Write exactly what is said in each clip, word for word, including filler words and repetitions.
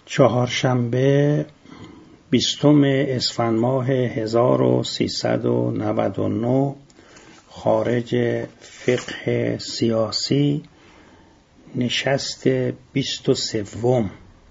چهارشنبه بیستم اسفند ماه هزار و سیصد و نود و نه خارج فقه سیاسی، نشست بیست و سوم.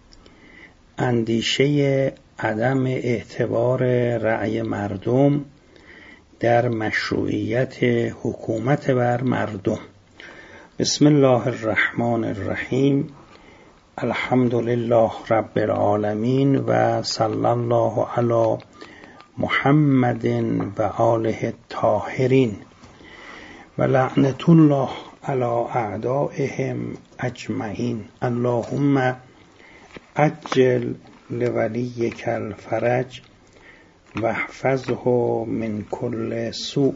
اندیشه عدم اعتبار رأی مردم در مشروعیت حکومت بر مردم. بسم الله الرحمن الرحیم. الحمد لله رب العالمین و صلی الله علی محمد و آله الطاهرین و لعنت الله علی اعدائهم اجمعین. اللهم عجل لولیک الفرج و احفظه من کل سوء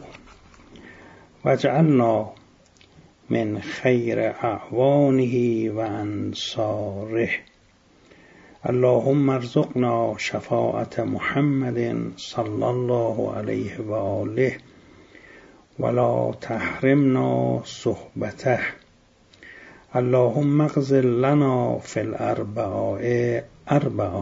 واجعلنا من خیر اعوانه و انصاره. اللهم ارزقنا شفاعت محمد صلی الله علیه و آله ولا تحرمنا صحبته. اللهم اغفر لنا فی الاربعاء اربعا.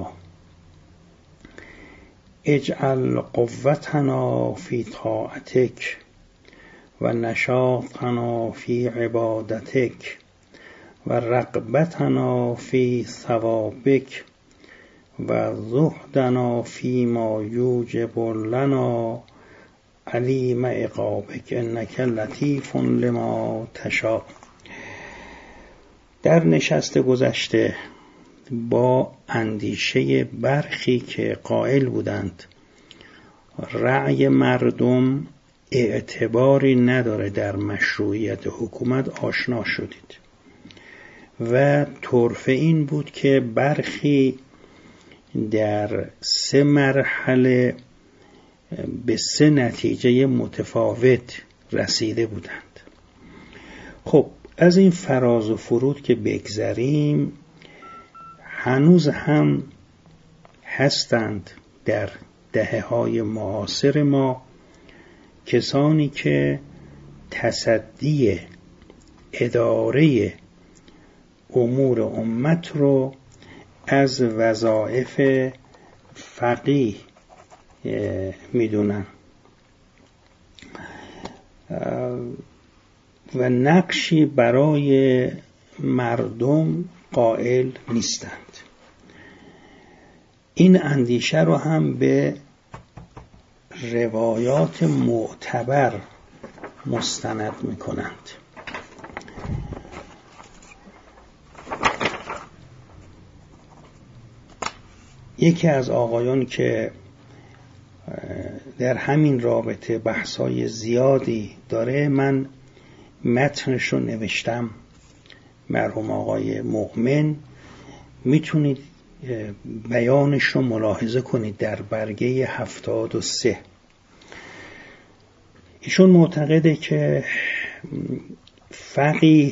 اجعل قوتنا فی طاعتک و نشاطنا فی عبادتک و رغبتنا فی ثوابک و زهدنا فی ما یوجب لنا علیم عقابک انک لطیف لما تشاء. در نشست گذشته با اندیشه برخی که قائل بودند رأی مردم اعتباری نداره در مشروعیت حکومت آشنا شدید و طرف این بود که برخی در سه مرحله به سه نتیجه متفاوت رسیده بودند. خب از این فراز و فرود که بگذریم، هنوز هم هستند در دهه‌های معاصر ما کسانی که تصدی اداره امور امت رو از وظایف فقیه میدونن و نقشی برای مردم قائل نیستند. این اندیشه رو هم به روایات معتبر مستند میکنند. یکی از آقایان که در همین رابطه بحثای زیادی داره، من متنش رو نوشتم، مرحوم آقای مؤمن، میتونید بیانش رو ملاحظه کنید در برگه هفتاد و سه. ایشون معتقده که فقیه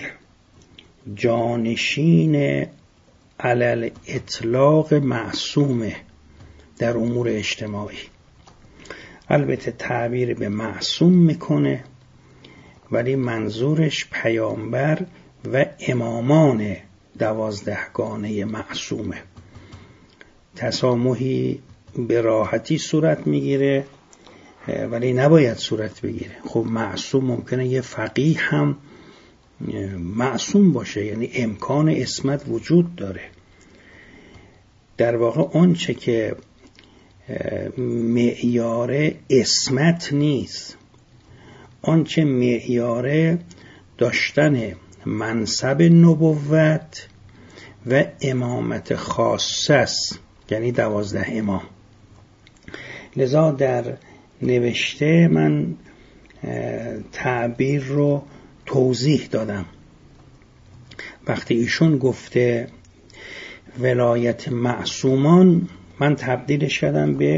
جانشین علل اطلاق معصومه در امور اجتماعی. البته تعبیر به معصوم میکنه ولی منظورش پیامبر و امامان دوازدهگانه معصومه. تسامحی به راحتی صورت میگیره ولی نباید صورت بگیره. خب معصوم ممکنه یه فقیه هم معصوم باشه، یعنی امکان عصمت وجود داره. در واقع آنچه که معیار عصمت نیست، آنچه معیار داشتن منصب نبوت و امامت خاصه است، یعنی دوازده امام. لذا در نوشته من تعبیر رو توضیح دادم. وقتی ایشون گفته ولایت معصومان، من تبدیلش کردم به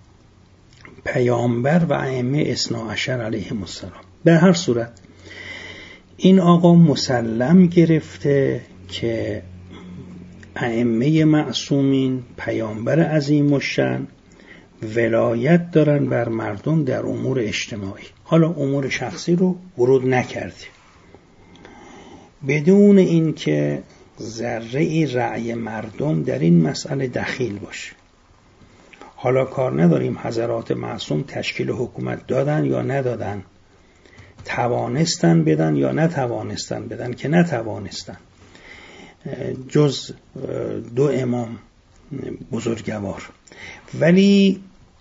پیامبر و ائمه اثنا عشر علیهم السلام. به هر صورت این آقا مسلم گرفته که ائمه معصومین، پیامبر عظیم الشأن، ولایت دارن بر مردم در امور اجتماعی. حالا امور شخصی رو ورود نکرده. بدون این که ذره رأی مردم در این مسئله دخیل باشه. حالا کار نداریم حضرات معصوم تشکیل حکومت دادن یا ندادن، توانستن بدن یا نتوانستن بدن، که نتوانستن جز دو امام بزرگوار. ولی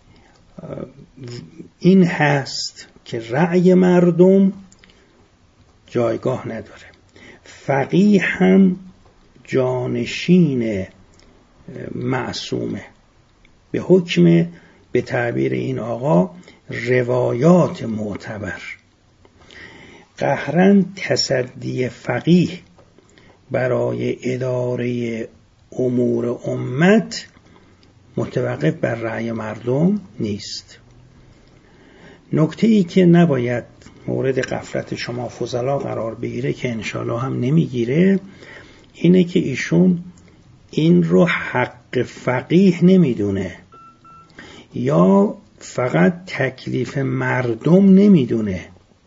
این هست که رأی مردم جایگاه نداره. فقیه هم جانشین معصومه به حکم، به تعبیر این آقا، روایات معتبر. قهراً تصدی فقیه برای اداره امور امت متوقف بر رأی مردم نیست. نکته ای که نباید مورد غفلت شما فضلا قرار بگیره، که انشالله هم نمیگیره، اینه که ایشون این رو حق فقیه نمیدونه یا فقط تکلیف مردم نمیدونه،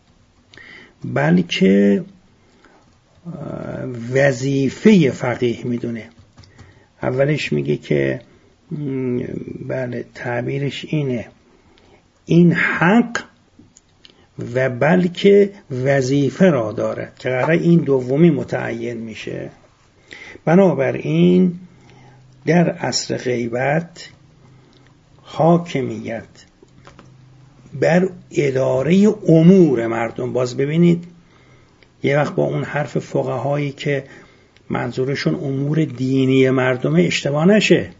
بلکه وظیفه فقیه میدونه. اولش میگه که بله تعبیرش اینه، این حق و بلکه وظیفه را دارد، که قراره این دومی متعین میشه. بنابراین در عصر غیبت حاکمیت بر اداره امور مردم. باز ببینید یه وقت با اون حرف فقهایی که منظورشون امور دینی مردمه اشتباه نشه.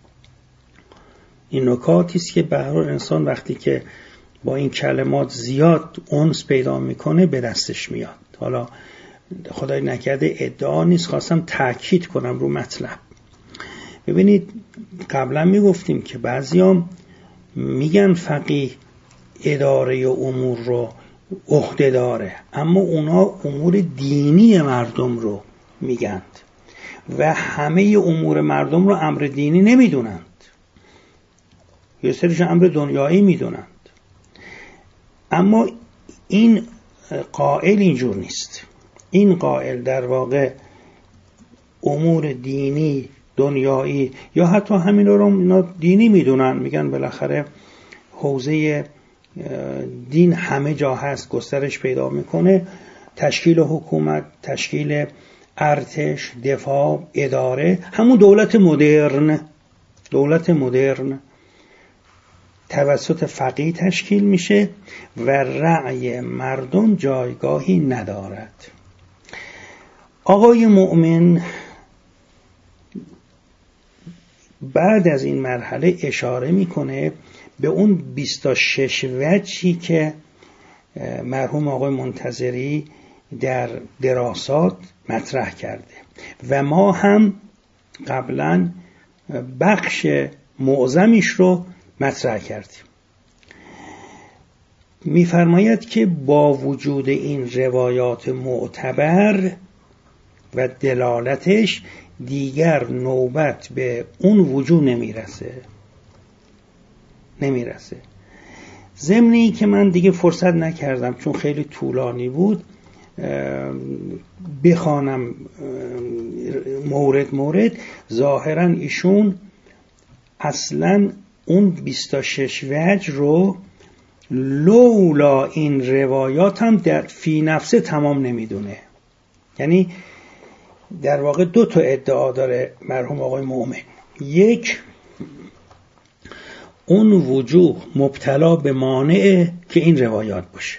این نکاتی است که به هر حال انسان وقتی که با این کلمات زیاد انس پیدا میکنه به دستش میاد. حالا خدای نکرده ادعا نیست، خواستم تاکید کنم رو مطلب. ببینید قبلا میگفتیم که بعضیام میگن فقیه اداره امور رو عهده داره، اما اونا امور دینی مردم رو میگند و همه امور مردم رو امر دینی نمیدونند، یه سریش امر دنیایی میدونند. اما این قائل اینجور نیست. این قائل در واقع امور دینی دنیایی یا حتی همین رو اینا دینی میدونن، میگن بالاخره حوزه دین همه جا هست، گسترش پیدا میکنه. تشکیل حکومت، تشکیل ارتش، دفاع، اداره، همون دولت مدرن، دولت مدرن توسط فقیه تشکیل میشه و رأی مردم جایگاهی ندارد. آقای مؤمن بعد از این مرحله اشاره میکنه به اون بیست و شش وجهی که مرحوم آقای منتظری در دراسات مطرح کرده و ما هم قبلا بخش معظمیش رو مطرح کردیم. می‌فرماید که با وجود این روایات معتبر و دلالتش دیگر نوبت به اون وجود نمیرسه نمیرسه ضمنی که من دیگه فرصت نکردم چون خیلی طولانی بود بخوانم مورد مورد. ظاهرا ایشون اصلا اون بیست و شش وجه رو لولا این روایات هم در فی نفسه تمام نمیدونه. یعنی در واقع دو تا ادعا داره مرحوم آقای مؤمن. یک، اون وجوه مبتلا به مانعه که این روایات باشه.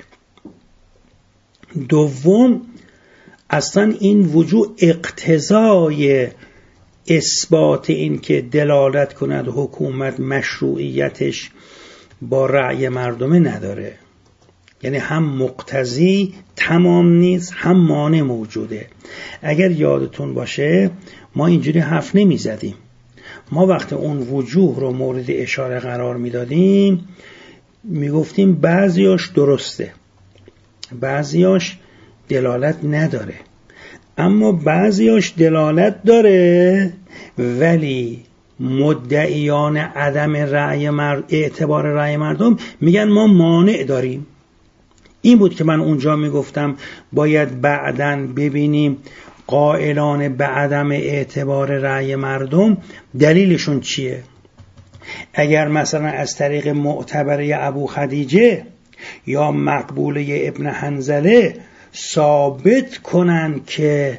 دوم، اصلا این وجوه اقتضای اثبات این که دلالت کند حکومت مشروعیتش با رأی مردمه نداره. یعنی هم مقتضی تمام نیست هم مانع موجوده. اگر یادتون باشه ما اینجوری حرف نمی زدیم. ما وقتی اون وجوه رو مورد اشاره قرار می دادیم می گفتیم بعضیاش درسته بعضیاش دلالت نداره، اما بعضیاش دلالت داره ولی مدعیان عدم رأی مرد اعتبار رأی مردم میگن ما مانع داریم. این بود که من اونجا میگفتم باید بعداً ببینیم قائلان به عدم اعتبار رأی مردم دلیلشون چیه؟ اگر مثلا از طریق معتبره ابو خدیجه یا مقبوله ابن حنظله ثابت کنن که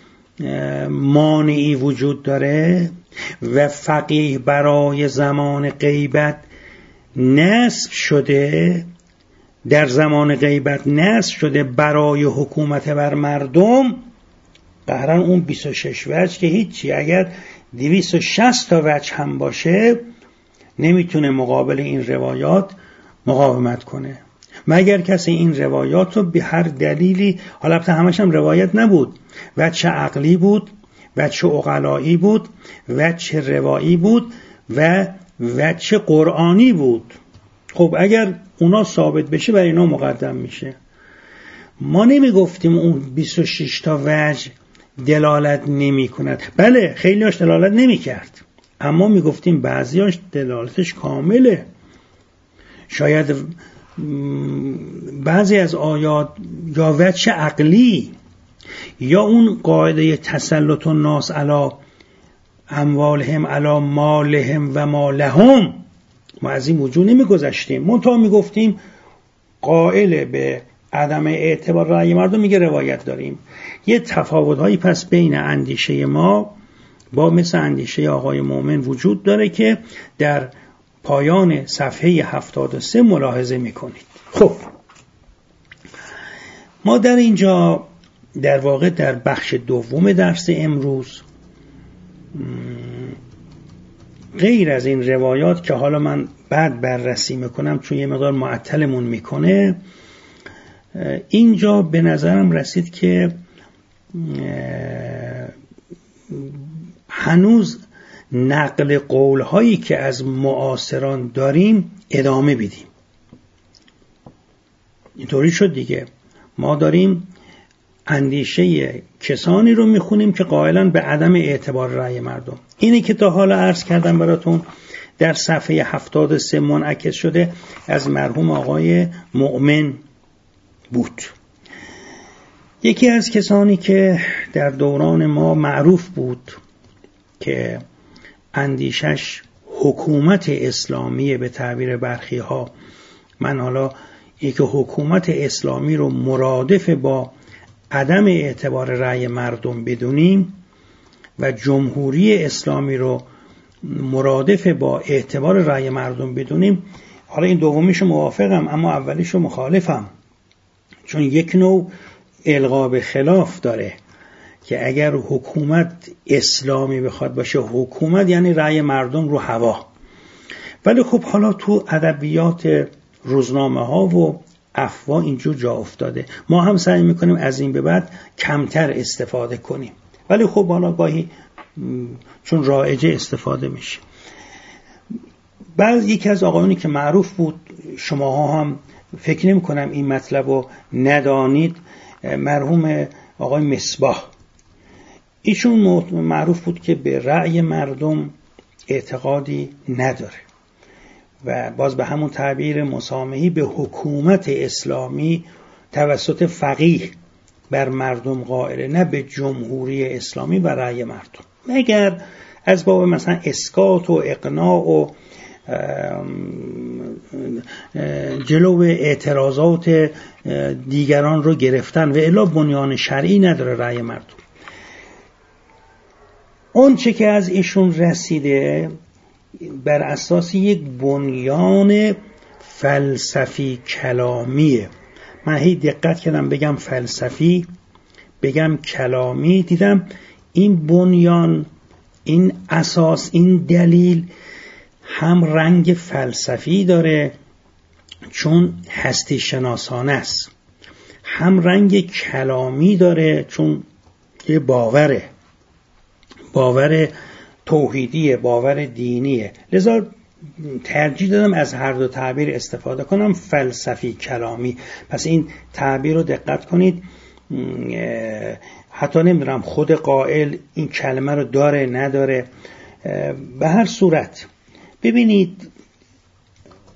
مانعی وجود داره و فقیه برای زمان غیبت نصب شده، در زمان غیبت نصب شده برای حکومت بر مردم، قهرن اون بیست و شش وجه که هیچی، اگر دویست و شصت تا وجه هم باشه نمیتونه مقابل این روایات مقاومت کنه، مگر کسی این روایات رو به هر دلیلی، حالا البته همش هم روایت نبود، وجه عقلی بود، وجه عقلایی بود، وجه روایی بود و وجه قرآنی بود. خب اگر اونا ثابت بشه برای اینا مقدم میشه. ما نمی گفتیم اون بیست و شش تا وجه دلالت نمی کند، بله خیلی هاش دلالت نمی کرد، اما می گفتیم بعضی هاش دلالتش کامله. شاید بعضی از آیات یا وجه عقلی یا اون قاعده تسلط الناس علی اموالهم علی مالهم و مالهم، ما از این وجود نمی گذشتیم، منتها می گفتیم قائل به عدم اعتبار رأی مردم میگه روایت داریم. یه تفاوت‌هایی پس بین اندیشه ما با مثل اندیشه آقای مومن وجود داره که در پایان صفحه هفتاد و سه ملاحظه میکنید. خب ما در اینجا در واقع در بخش دوم درس امروز غیر از این روایات که حالا من بعد بررسی میکنم چون یه مقدار معطلمون میکنه، اینجا به نظرم رسید که هنوز نقل قول هایی که از معاصران داریم ادامه بدیم. اینطوری شد دیگه، ما داریم اندیشه کسانی رو میخونیم که قائلن به عدم اعتبار رأی مردم. اینی که تا حالا عرض کردم براتون در صفحه هفتاد و سه منعکس شده از مرحوم آقای مؤمن بود. یکی از کسانی که در دوران ما معروف بود که اندیشش حکومت اسلامی به تعبیر برخی ها، من حالا یک حکومت اسلامی رو مرادف با عدم اعتبار رأی مردم بدونیم و جمهوری اسلامی رو مرادف با اعتبار رأی مردم بدونیم، حالا این دومیشو موافقم اما اولیشو مخالفم، چون یک نوع القا به خلاف داره که اگر حکومت اسلامی بخواد باشه، حکومت یعنی رأی مردم رو هوا. ولی خب حالا تو ادبیات روزنامه ها و افواه اینجور جا افتاده، ما هم سعی میکنیم از این به بعد کمتر استفاده کنیم، ولی خب حالا گاهی چون رایجه استفاده میشه. بعد یکی از آقایونی که معروف بود، شماها هم فکر نمی کنم این مطلب رو ندانید، مرحوم آقای مصباح، ایشون معروف بود که به رأی مردم اعتقادی نداره و باز به همون تعبیر مسامحی به حکومت اسلامی توسط فقیه بر مردم قائله، نه به جمهوری اسلامی و رأی مردم، مگر از باب مثلا اسکات و اقناع و جلو اعتراضات دیگران رو گرفتن و الا بنیان شرعی نداره رأی مردم. اون چه که از ایشون رسیده بر اساس یک بنیان فلسفی کلامیه. من هی دقت کردم بگم فلسفی بگم کلامی، دیدم این بنیان، این اساس، این دلیل هم رنگ فلسفی داره چون هستی شناسانه است، هم رنگ کلامی داره چون یه باوره، باور توحیدیه، باور دینیه. لذا ترجیح دادم از هر دو تعبیر استفاده کنم، فلسفی کلامی. پس این تعبیر رو دقت کنید، حتی نمیدونم خود قائل این کلمه رو داره نداره، به هر صورت ببینید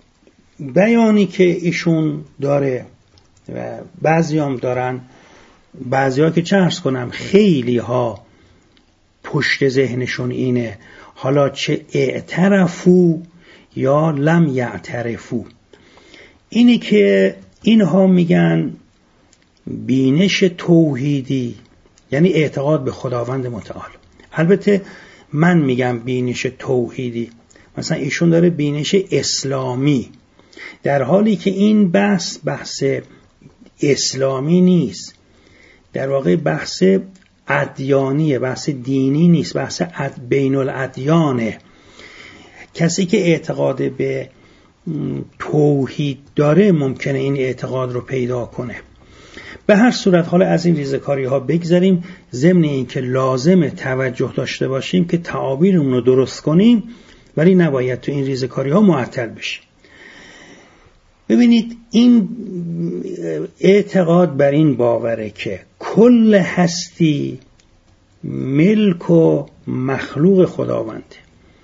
بیانی که ایشون داره و بعضی هم دارن بعضیا که چه عرض کنم خیلی ها پشت ذهنشون اینه، حالا چه اعترفو یا لم یعترفو، اینی که اینها میگن بینش توحیدی یعنی اعتقاد به خداوند متعال. البته من میگم بینش توحیدی، مثلا ایشون داره بینش اسلامی، در حالی که این بحث بحث اسلامی نیست، در واقع بحث ادیانیه، بحث دینی نیست، بحث بین الادیانه. کسی که اعتقاد به توحید داره ممکنه این اعتقاد رو پیدا کنه. به هر صورت حالا از این ریزکاری ها بگذاریم، ضمن این که لازم توجه داشته باشیم که تعابیرمون رو درست کنیم، ولی نباید تو این ریزکاری ها معطل بشیم. ببینید این اعتقاد بر این باوره که کل هستی ملک و مخلوق خداونده.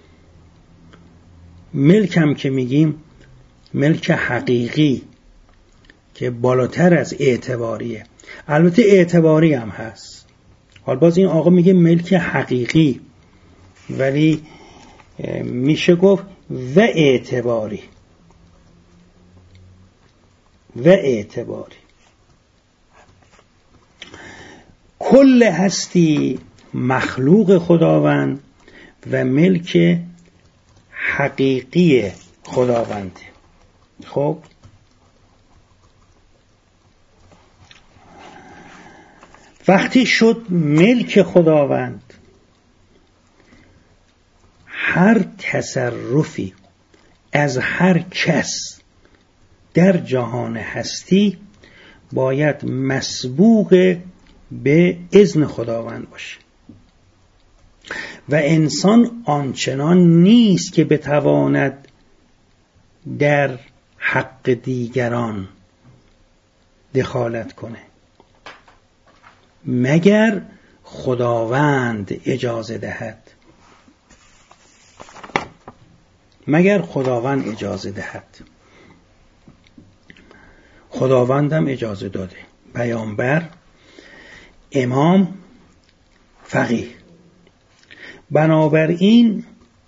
ملک هم که میگیم ملک حقیقی که بالاتر از اعتباریه، البته اعتباری هم هست. حال باز این آقا میگه ملک حقیقی، ولی میشه گفت و اعتباری و اعتباری. کل هستی مخلوق خداوند و ملک حقیقی خداونده. خب وقتی شد ملک خداوند، هر تصرفی از هر کس در جهان هستی باید مسبوق به اذن خداوند باشه و انسان آنچنان نیست که بتواند در حق دیگران دخالت کنه مگر خداوند اجازه دهد، مگر خداوند اجازه دهد. خداوندم اجازه داده، پیامبر، امام، فقیه. بنابراین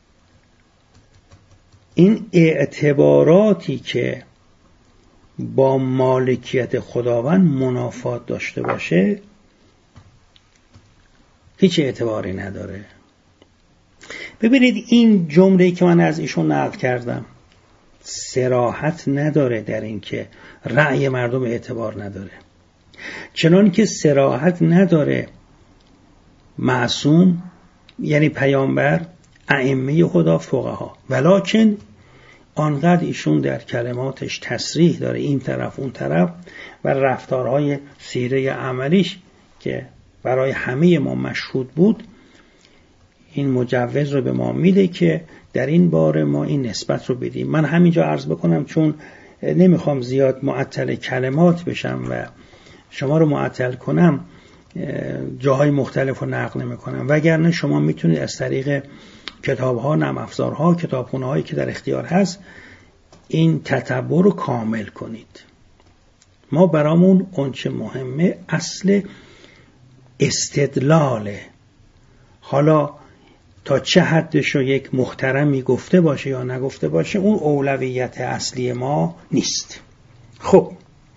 این اعتباراتی که با مالکیت خداوند منافات داشته باشه هیچ اعتباری نداره. ببینید این جمله‌ای که من از ایشون نقل کردم صراحت نداره در این که رأی مردم اعتبار نداره، چنان که صراحت نداره معصوم یعنی پیامبر، ائمه خدا، فقها، ولکن آنقدر ایشون در کلماتش تصریح داره این طرف اون طرف و رفتارهای سیره عملیش که برای همه ما مشهود بود، این مجوز رو به ما میده که در این باره ما این نسبت رو بدیم. من همینجا عرض بکنم چون نمیخوام زیاد معطل کلمات بشم و شما رو معطل کنم، جاهای مختلف رو نقل نمیکنم، وگرنه شما میتونید از طریق کتاب‌ها، نرم افزارها، کتابخونه‌هایی که در اختیار هست این تتبع رو کامل کنید. ما برامون اونچه مهمه اصل استدلاله. حالا تا چه حدش رو یک محترمی گفته باشه یا نگفته باشه اون اولویت اصلی ما نیست. خب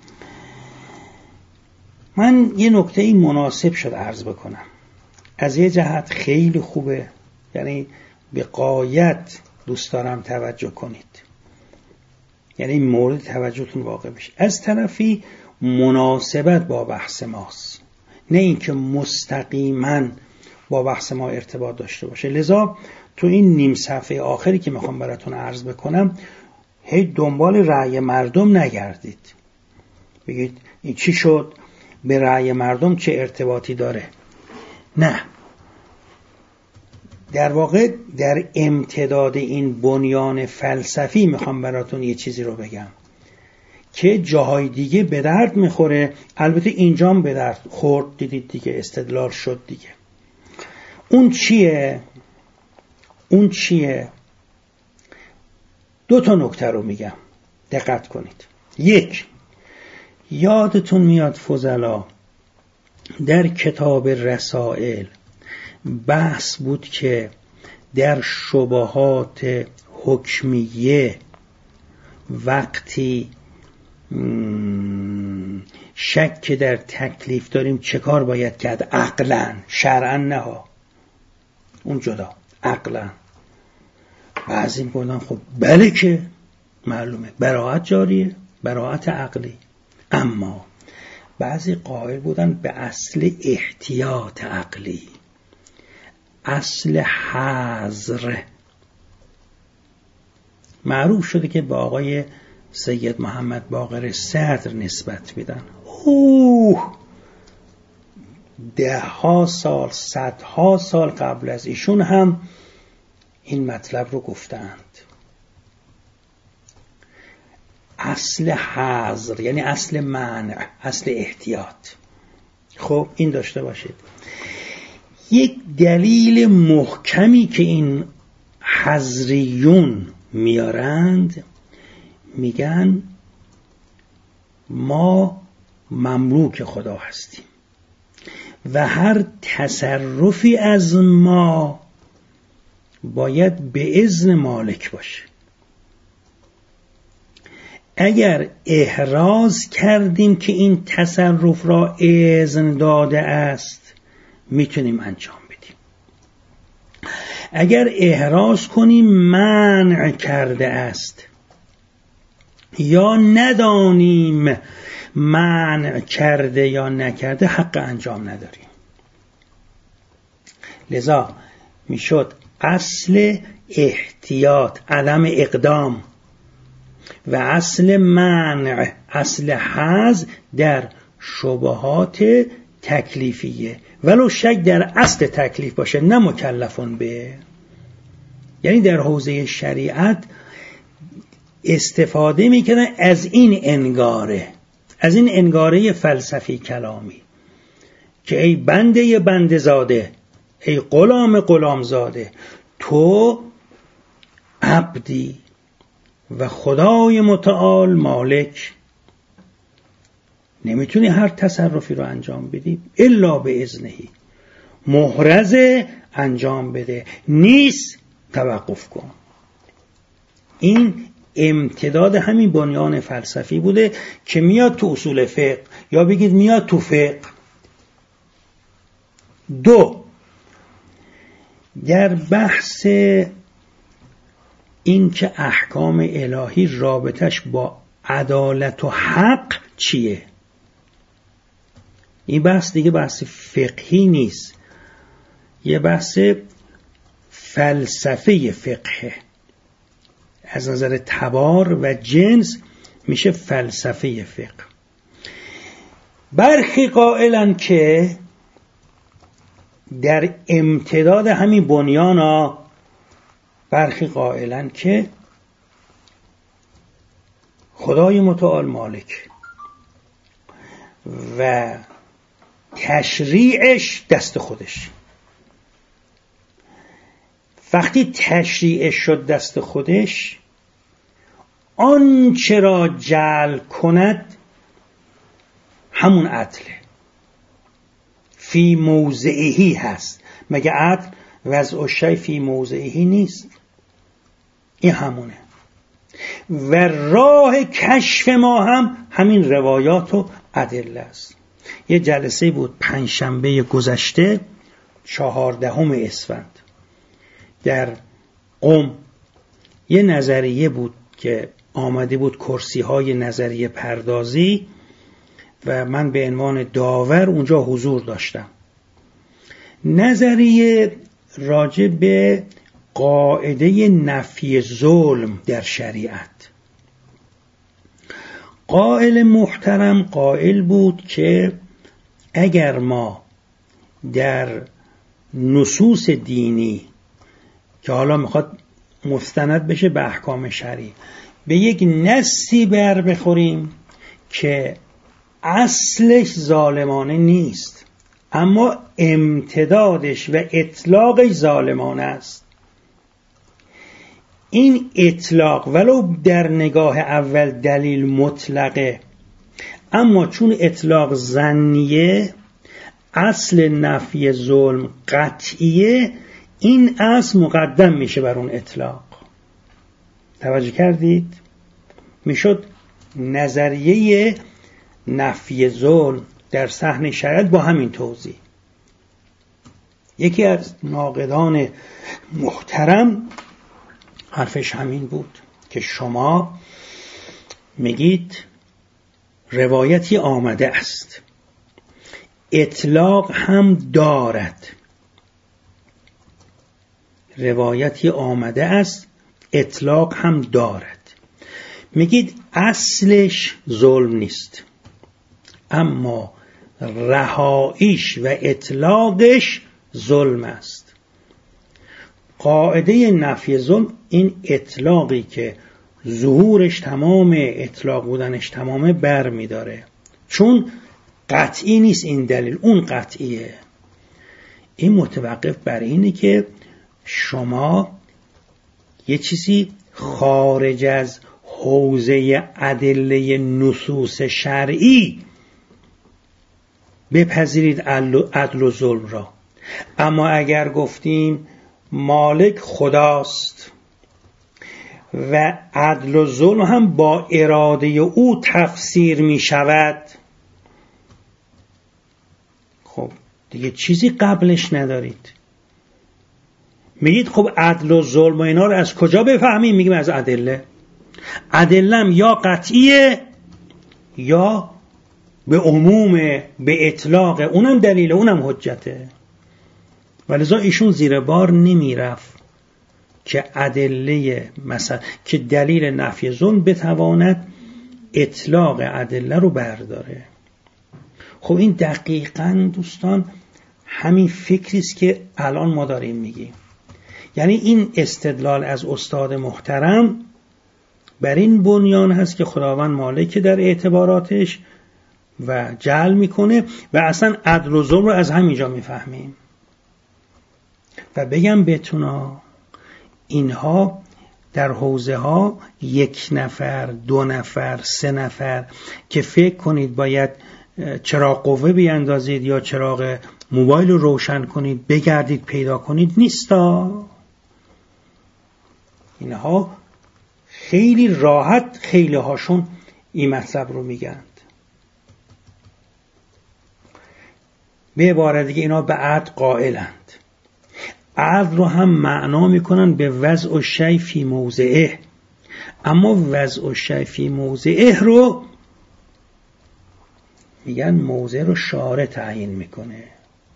من یه نکته این مناسب شد عرض بکنم. از یه جهت خیلی خوبه، یعنی به غایت دوست دارم توجه کنید، یعنی این مورد توجهتون واقع بشه. از طرفی مناسبت با بحث ماست، نه اینکه مستقیما با بحث ما ارتباط داشته باشه. لذا تو این نیم صفحه آخری که میخوام براتون عرض بکنم هی دنبال رأی مردم نگردید، بگید این چی شد، به رأی مردم چه ارتباطی داره. نه، در واقع در امتداد این بنیان فلسفی میخوام براتون یه چیزی رو بگم که جاهای دیگه به درد میخوره. البته اینجام به درد خورد، دیدید دیگه، استدلال شد دیگه. اون چیه؟ اون چیه؟ دو تا نکته رو میگم، دقت کنید. یک، یادتون میاد فضلا در کتاب رسائل بحث بود که در شبهات حکمیه وقتی شک در تکلیف داریم چه کار باید کرد؟ عقلاً، شرعاً نه ها، اون جدا، عقلاً. بعضی میگن خب بله که معلومه براءت جاریه، براءت عقلی. اما بعضی قائل بودن به اصل احتیاط عقلی، اصل حذر. معروف شده که با آقای سید محمد باقر صدر نسبت میدن. اوه ده ها سال، صدها سال قبل از ایشون هم این مطلب رو گفتند. اصل حذر یعنی اصل منع، اصل احتیاط. خب این داشته باشید. یک دلیل محکمی که این حذریون میارند، میگن ما مملوک خدا هستیم و هر تصرفی از ما باید به اذن مالک باشه. اگر احراز کردیم که این تصرف را اذن داده است میتونیم انجام بدیم. اگر احراز کنیم منع کرده است یا ندانیم منع کرده یا نکرده حق انجام نداریم. لذا میشد اصل احتیاط عدم اقدام و اصل منع اصل حظ در شبهات تکلیفیه، ولو شک در اصل تکلیف باشه، نه مکلفون به. یعنی در حوزه شریعت استفاده میکنه از این انگاره، از این انگاره فلسفی کلامی که ای بنده بنده زاده، ای غلام غلام زاده، تو عبدی و خدای متعال مالک، نمیتونی هر تصرفی رو انجام بدی الا به اذنهی. محرز انجام بده، نیست توقف کن. این امتداد همین بنیان فلسفی بوده که میاد تو اصول فقه، یا بگید میاد تو فقه. دو، در بحث این که احکام الهی رابطش با عدالت و حق چیه، این بحث دیگه بحث فقهی نیست، یه بحث فلسفه فقهه. از نظر تبار و جنس میشه فلسفه فقه. برخی قائلن که در امتداد همین بنیانا، برخی قائلن که خدای متعال مالک و تشریعش دست خودش. وقتی تشریعش شد دست خودش، آنچه را جعل کند همون عدله، فی موضعهی هست. مگه عدل وضع الشیء فی موضعهی نیست؟ این همونه. و راه کشف ما هم همین روایات و ادله است. یه جلسه بود پنجشنبه گذشته چهاردهم اسفند در قم، یه نظریه بود که آمده بود کرسی های نظریه پردازی و من به عنوان داور اونجا حضور داشتم. نظریه راجع به قاعده نفی ظلم در شریعت. قائل محترم قائل بود که اگر ما در نصوص دینی که حالا میخواد مستند بشه به احکام شرعی، به یک نصی بر بخوریم که اصلش ظالمانه نیست اما امتدادش و اطلاقش ظالمانه است، این اطلاق ولو در نگاه اول دلیل مطلقه، اما چون اطلاق ظنیه اصل نفی ظلم قطعیه، این اصل مقدم میشه بر اون اطلاق. توجه کردید؟ میشد نظریه نفی ظلم در صحن شریعت با همین توضیح. یکی از ناقدان محترم حرفش همین بود که شما میگید روایتی آمده است، اطلاق هم دارد. روایتی آمده است، اطلاق هم دارد. میگید اصلش ظلم نیست، اما رهاییش و اطلاقش ظلم است. قاعده نفی ظلم این اطلاقی که ظهورش تمام، اطلاق بودنش تمامه بر می داره، چون قطعی نیست این دلیل، اون قطعیه. این متوقف بر اینه که شما یه چیزی خارج از حوزه ادله نصوص شرعی بپذیرید عدل و ظلم را. اما اگر گفتیم مالک خداست و عدل و ظلم هم با اراده او تفسیر می شود، خب دیگه چیزی قبلش ندارید. میگید خب عدل و ظلم و اینا رو از کجا بفهمیم؟ میگیم از ادله. ادلم یا قطعیه یا به عموم، به اطلاق، اونم دلیله، اونم حجته. ولذا ایشون زیر بار نمی رفت که ادله مثلا که دلیل نفی ظلم بتواند اطلاق ادله رو برداره. خب این دقیقاً دوستان همین فکری است که الان ما داریم میگیم. یعنی این استدلال از استاد محترم بر این بنیان هست که خداوند مالک در اعتباراتش و جعل میکنه و اصلا عدل و ظلم رو از همینجا میفهمیم. و بگم بهتون اینها در حوزه ها یک نفر، دو نفر، سه نفر که فکر کنید باید چراغ قوه بیاندازید یا چراغ موبایل رو روشن کنید بگردید پیدا کنید نیستا. اینها خیلی راحت خیلی هاشون این مطلب رو میگند. به عبارت دیگه اینا به عدل قائلند. عدل رو هم معنا میکنن به وضع الشیء فی موضعه، اما وضع الشیء فی موضعه رو میگن موضع رو شارع تعیین میکنه.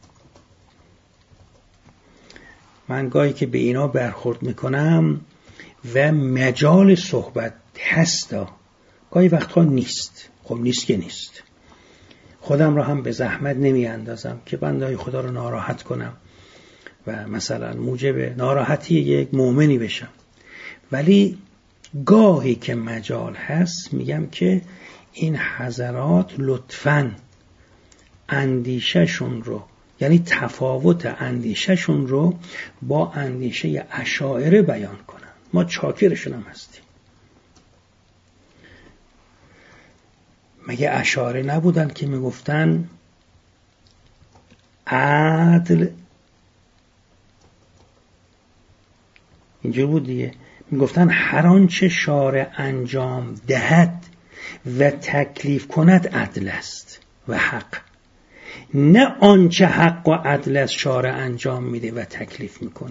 من گاهی که به اینا برخورد میکنم و مجال صحبت هستا، گاهی وقتها نیست. خب نیست که نیست. خودم رو هم به زحمت نمی اندازم که بندهای خدا رو ناراحت کنم و مثلا موجب ناراحتی یک مؤمنی بشم. ولی گاهی که مجال هست میگم که این حضرات لطفاً اندیشهشون رو، یعنی تفاوت اندیشهشون رو با اندیشه اشاعره بیان کنن. ما چاکرشون هم هستیم. مگه اشاعره نبودن که میگفتن عدل اینجور بود دیگه، میگفتن هر آنچه شارع انجام دهد و تکلیف کند عدل است و حق، نه آنچه حق و عدل است شارع انجام میده و تکلیف میکنه.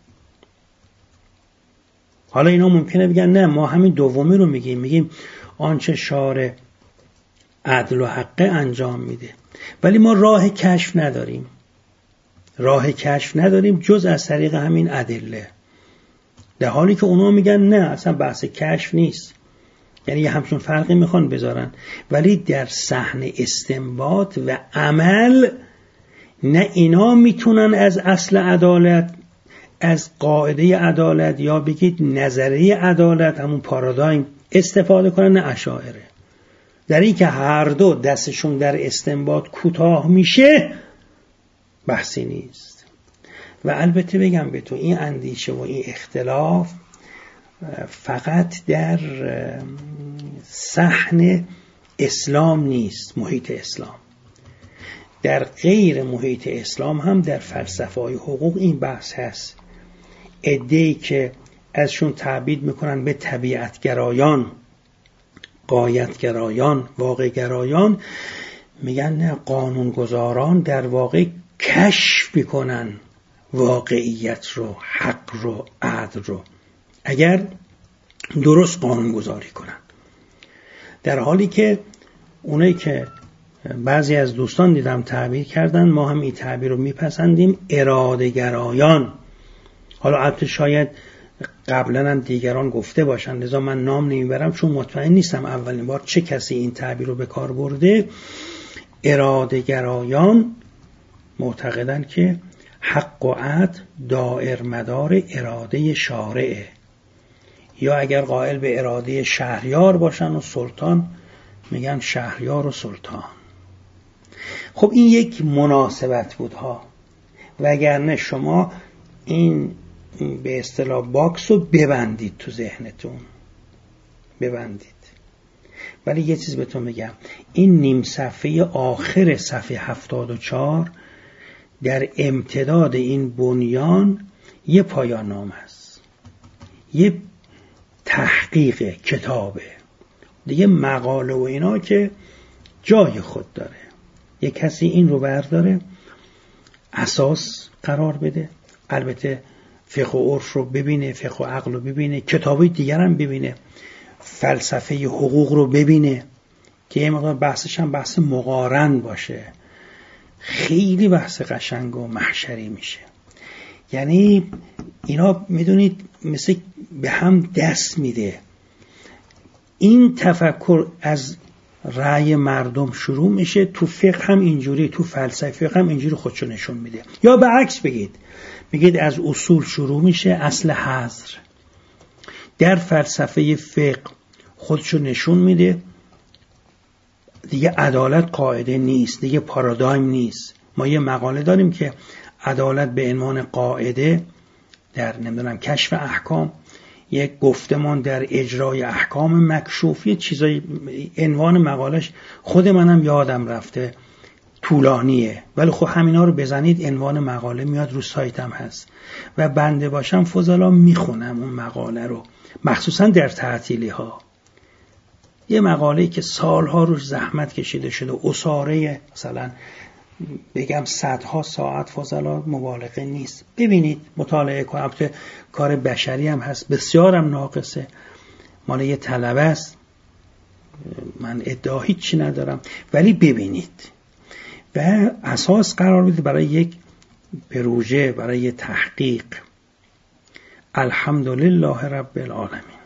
حالا اینا ممکنه بگن نه ما همین دومی رو میگیم، میگیم آنچه شارع عدل و حق انجام میده، ولی ما راه کشف نداریم. راه کشف نداریم جز از طریق همین ادله، در حالی که اونا میگن نه اصلا بحث کشف نیست. یعنی یه همچون فرقی میخوان بذارن، ولی در صحن استنباط و عمل نه اینا میتونن از اصل عدالت، از قاعده عدالت یا بگید نظریه عدالت، همون پارادایم استفاده کنن، نه اشاعره. در این که هر دو دستشون در استنباط کوتاه میشه بحثی نیست. و البته بگم به تو این اندیشه و این اختلاف فقط در صحن اسلام نیست، محیط اسلام. در غیر محیط اسلام هم در فلسفه‌های حقوق این بحث هست. عده‌ای که ازشون تعبیر میکنن به طبیعتگرایان، غایتگرایان، واقع‌گرایان، میگن نه، قانونگذاران در واقع کشف میکنن واقعیت رو، حق رو، عدل رو، اگر درست قانونگذاری کنن. در حالی که اونایی که بعضی از دوستان دیدم تعبیر کردن، ما هم این تعبیر رو میپسندیم، اراده‌گرایان. حالا البته شاید قبلا هم دیگران گفته باشن، لذا من نام نمیبرم چون مطمئن نیستم اولین بار چه کسی این تعبیر رو به کار برده. اراده‌گرایان معتقدن که حق و عدل دائر مدار اراده شارعه، یا اگر قائل به اراده شهریار باشن و سلطان، میگن شهریار و سلطان. خب این یک مناسبت بود ها، وگرنه شما این به اصطلاح باکس رو ببندید تو ذهنتون، ببندید. ولی یه چیز بهتون میگم، این نیم صفحه آخر صفحه هفتاد و چهار در امتداد این بنیان یه پایان نامه است، یه تحقیق کتابه دیگه، مقاله و اینا که جای خود داره. یه کسی این رو برداره اساس قرار بده، البته فقه و عرف رو ببینه، فقه و عقل رو ببینه، کتابی دیگر هم ببینه، فلسفه حقوق رو ببینه که یه مقدار بحثش هم بحث مقارن باشه، خیلی بحث قشنگ و محشری میشه. یعنی اینا میدونید مثل به هم دست میده. این تفکر از رأی مردم شروع میشه، تو فقه هم اینجوری، تو فلسفه فقه هم اینجوری خودشو نشون میده. یا به عکس بگید، بگید از اصول شروع میشه، اصل حظر. در فلسفه فقه خودشو نشون میده، دیگه عدالت قاعده نیست، دیگه پارادایم نیست. ما یه مقاله داریم که عدالت به عنوان قاعده در نمیدونم کشف احکام، یک گفتمان در اجرای احکام مکشوف، یه چیزای عنوان مقالش خود منم یادم رفته، طولانیه، ولی خب همینا رو بزنید عنوان مقاله میاد، رو سایتم هست و بنده باشم فضلا میخونم اون مقاله رو، مخصوصا در تعطیلی ها. یه مقاله که سالها روش زحمت کشیده شده، اساره مثلا بگم صدها ساعت، فضلا مبالغه نیست. ببینید، مطالعه کنید. البته کار بشری هم هست، بسیارم ناقصه، مال یه طلبه است، من ادعا هیچی ندارم، ولی ببینید و اساس قرار بده برای یک پروژه، برای تحقیق. الحمدلله رب العالمین.